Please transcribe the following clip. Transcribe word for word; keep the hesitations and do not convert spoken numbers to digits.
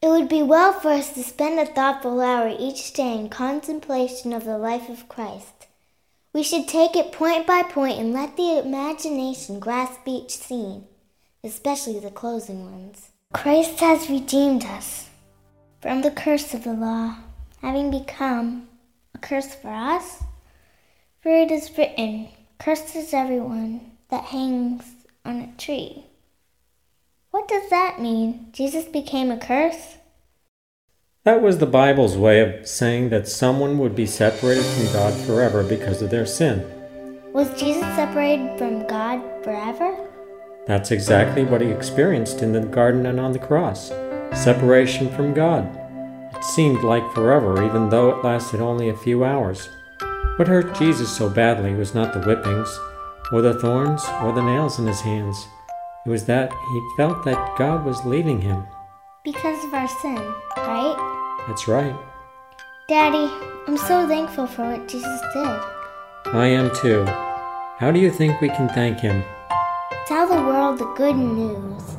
It would be well for us to spend a thoughtful hour each day in contemplation of the life of Christ. We should take it point by point and let the imagination grasp each scene, especially the closing ones. Christ has redeemed us from the curse of the law, having become a curse for us. For it is written, "Cursed is everyone that hangs on a tree." What does that mean? Jesus became a curse? That was the Bible's way of saying that someone would be separated from God forever because of their sin. Was Jesus separated from God forever? That's exactly what he experienced in the garden and on the cross. Separation from God. It seemed like forever, even though it lasted only a few hours. What hurt Jesus so badly was not the whippings, or the thorns, or the nails in his hands. It was that he felt that God was leaving him. Because of our sin, right? That's right. Daddy, I'm so thankful for what Jesus did. I am too. How do you think we can thank him? Tell the world the good news.